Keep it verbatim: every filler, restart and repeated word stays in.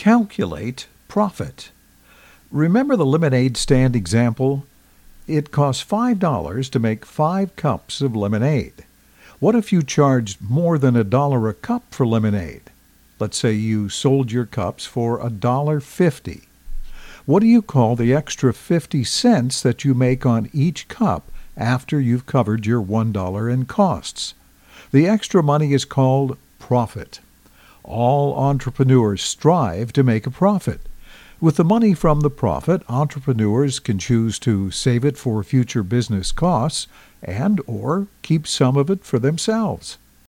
Calculate profit. Remember the lemonade stand example? It costs five dollars to make five cups of lemonade. What if you charged more than a dollar a cup for lemonade? Let's say you sold your cups for a dollar fifty. What do you call the extra fifty cents that you make on each cup after you've covered your one dollar in costs? The extra money is called profit. All entrepreneurs strive to make a profit. With the money from the profit, entrepreneurs can choose to save it for future business costs and or keep some of it for themselves.